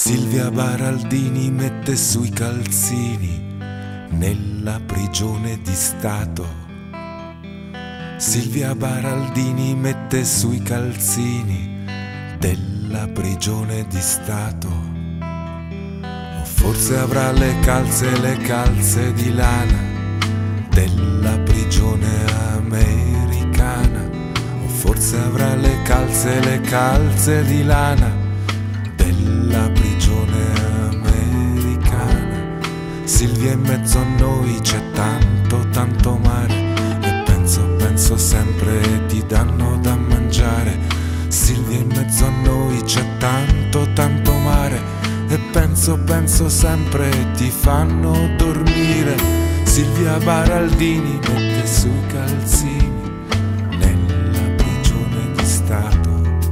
Silvia Baraldini mette sui calzini nella prigione di Stato. Silvia Baraldini mette sui calzini della prigione di Stato. O forse avrà le calze di lana della prigione americana. O forse avrà le calze di lana della prigione americana. Silvia, in mezzo a noi c'è tanto mare, e penso sempre ti danno da mangiare. Silvia, in mezzo a noi c'è tanto mare, e penso sempre ti fanno dormire. Silvia Baraldini mette sui calzini nella prigione di Stato.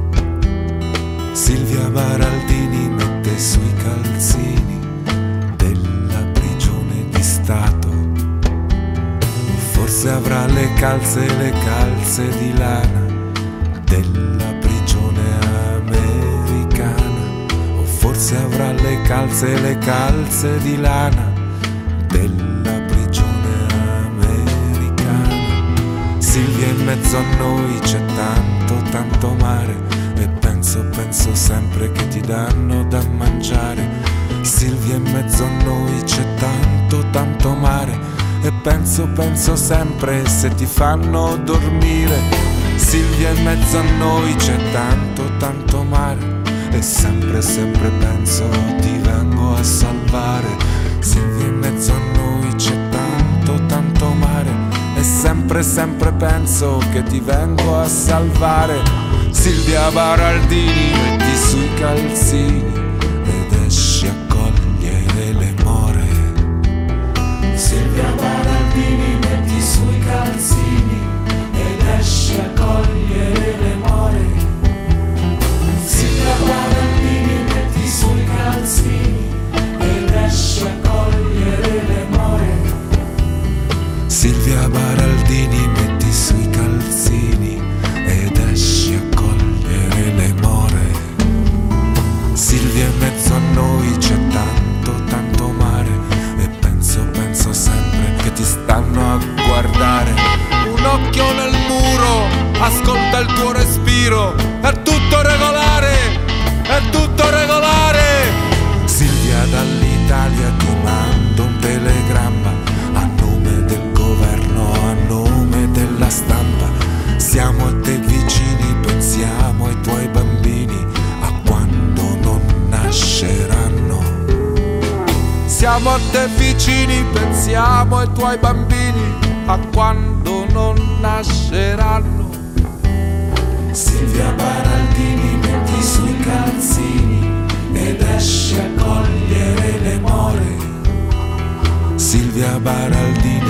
Silvia Baraldini mette sui calzini della prigione di Stato. Forse avrà le calze di lana della prigione americana. O forse avrà le calze di lana della prigione americana. Silvia, in mezzo a noi c'è tanto mare, e penso sempre che ti danno da mangiare. Silvia, in mezzo a noi c'è tanto mare, e penso sempre se ti fanno dormire. Silvia, in mezzo a noi c'è tanto mare, e sempre penso ti vengo a salvare. Silvia, in mezzo a noi c'è tanto mare, e sempre penso che ti vengo a salvare. Silvia Baraldini metti sui calzini ed esci a cogliere le more. Silvia Baraldini metti sui calzini ed esci a cogliere le more. Silvia Baraldini metti sui calzini ed esci a cogliere le more. Silvia Baraldini metti sui calzini ed esci a cogliere le more. Silvia, in mezzo a noi c'è tanto mare, e penso sempre che ti stanno a guardare. Un occhio nel muro, ascolta il tuo respiro, è tutto regolare, è tutto regolare. Silvia, dall'Italia ti mando un telegramma a nome del governo, a nome della stampa. Siamo a te vicini, pensiamo ai tuoi bambini, a quando non nasceranno. Siamo a te vicini, pensiamo ai tuoi bambini, a quando non nasceranno. Silvia Baraldini metti sui calzini ed esci a cogliere le more. Silvia Baraldini